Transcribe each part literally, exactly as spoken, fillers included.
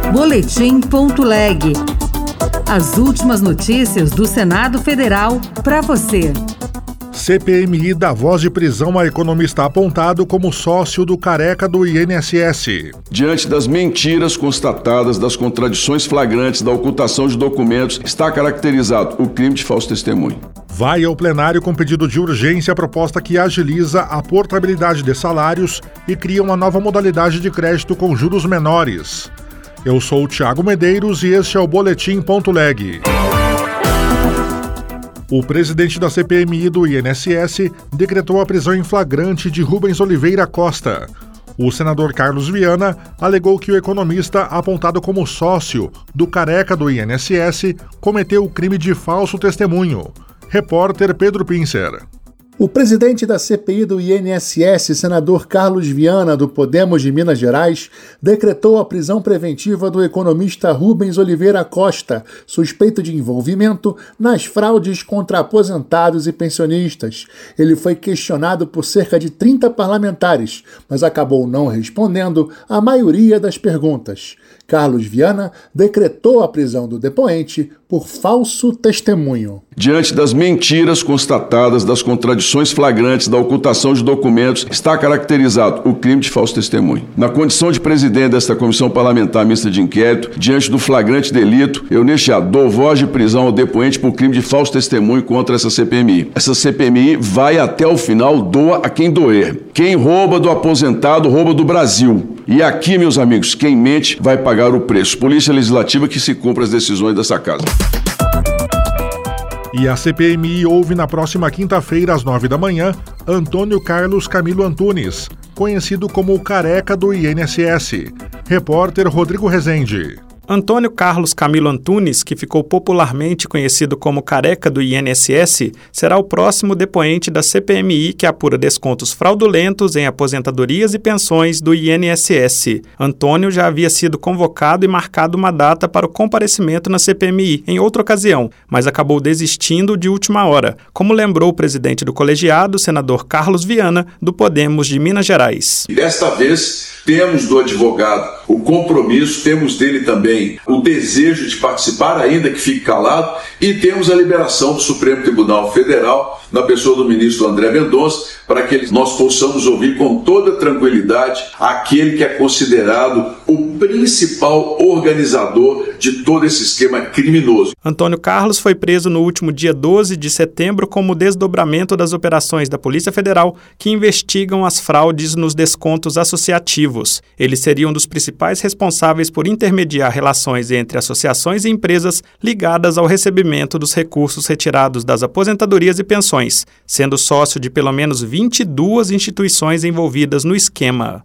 Boletim.leg. As últimas notícias do Senado Federal para você. C P M I dá voz de prisão a economista apontado como sócio do careca do I N S S. Diante das mentiras constatadas, das contradições flagrantes, da ocultação de documentos, está caracterizado o crime de falso testemunho. Vai ao plenário com pedido de urgência a proposta que agiliza a portabilidade de salários e cria uma nova modalidade de crédito com juros menores. Eu sou o Thiago Medeiros e este é o Boletim.leg. O presidente da C P M I do I N S S decretou a prisão em flagrante de Rubens Oliveira Costa. O senador Carlos Viana alegou que o economista, apontado como sócio do careca do I N S S, cometeu o crime de falso testemunho. Repórter Pedro Pincer. O presidente da C P I do I N S S, senador Carlos Viana, do Podemos de Minas Gerais, decretou a prisão preventiva do economista Rubens Oliveira Costa, suspeito de envolvimento nas fraudes contra aposentados e pensionistas. Ele foi questionado por cerca de trinta parlamentares, mas acabou não respondendo a maioria das perguntas. Carlos Viana decretou a prisão do depoente por falso testemunho. Diante das mentiras constatadas, das contradições flagrantes, da ocultação de documentos, está caracterizado o crime de falso testemunho. Na condição de presidente desta comissão parlamentar mista de inquérito, diante do flagrante delito, eu neste ato dou voz de prisão ao depoente por crime de falso testemunho contra essa C P M I. Essa C P M I vai até o final, doa a quem doer. Quem rouba do aposentado, rouba do Brasil. E aqui, meus amigos, quem mente vai pagar o preço. Polícia Legislativa que se cumpra as decisões dessa casa. E a C P M I ouve na próxima quinta-feira, às nove da manhã, Antônio Carlos Camilo Antunes, conhecido como o careca do I N S S. Repórter Rodrigo Rezende. Antônio Carlos Camilo Antunes, que ficou popularmente conhecido como careca do I N S S, será o próximo depoente da C P M I que apura descontos fraudulentos em aposentadorias e pensões do I N S S. Antônio já havia sido convocado e marcado uma data para o comparecimento na C P M I em outra ocasião, mas acabou desistindo de última hora, como lembrou o presidente do colegiado, senador Carlos Viana, do Podemos de Minas Gerais. E desta vez temos do advogado o compromisso, temos dele também o desejo de participar, ainda que fique calado, e temos a liberação do Supremo Tribunal Federal, na pessoa do ministro André Mendonça, para que nós possamos ouvir com toda tranquilidade aquele que é considerado o principal organizador de todo esse esquema criminoso. Antônio Carlos foi preso no último dia doze de setembro como desdobramento das operações da Polícia Federal que investigam as fraudes nos descontos associativos. Ele seria um dos principais responsáveis por intermediar relações entre associações e empresas ligadas ao recebimento dos recursos retirados das aposentadorias e pensões, sendo sócio de pelo menos vinte e duas instituições envolvidas no esquema.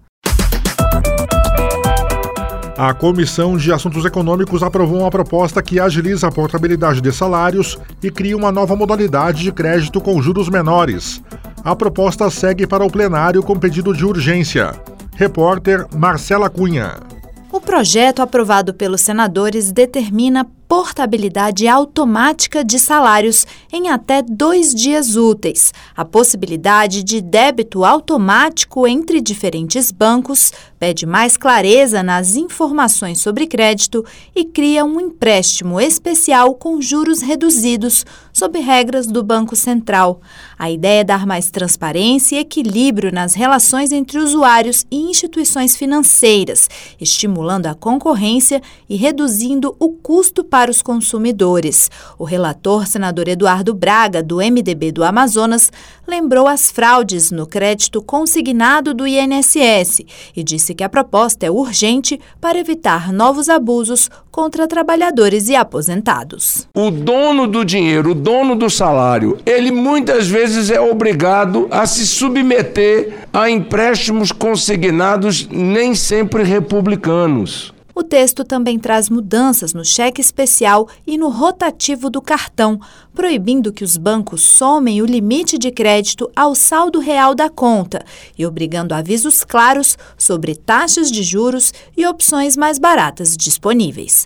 A Comissão de Assuntos Econômicos aprovou uma proposta que agiliza a portabilidade de salários e cria uma nova modalidade de crédito com juros menores. A proposta segue para o plenário com pedido de urgência. Repórter Marcela Cunha. O projeto aprovado pelos senadores determina portabilidade automática de salários em até dois dias úteis, a possibilidade de débito automático entre diferentes bancos, pede mais clareza nas informações sobre crédito e cria um empréstimo especial com juros reduzidos, sob regras do Banco Central. A ideia é dar mais transparência e equilíbrio nas relações entre usuários e instituições financeiras, estimulando a concorrência e reduzindo o custo para os consumidores. O relator, senador Eduardo Braga, do M D B do Amazonas, lembrou as fraudes no crédito consignado do I N S S e disse que a proposta é urgente para evitar novos abusos contra trabalhadores e aposentados. O dono do dinheiro, o dono do salário, ele muitas vezes é obrigado a se submeter a empréstimos consignados nem sempre republicanos. O texto também traz mudanças no cheque especial e no rotativo do cartão, proibindo que os bancos somem o limite de crédito ao saldo real da conta e obrigando avisos claros sobre taxas de juros e opções mais baratas disponíveis.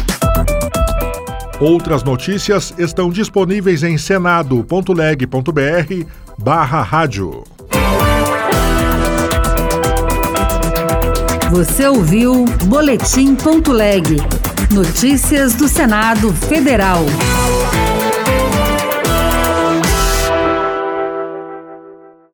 Outras notícias estão disponíveis em senado.leg.br barra rádio. Você ouviu Boletim Ponto Leg. Notícias do Senado Federal.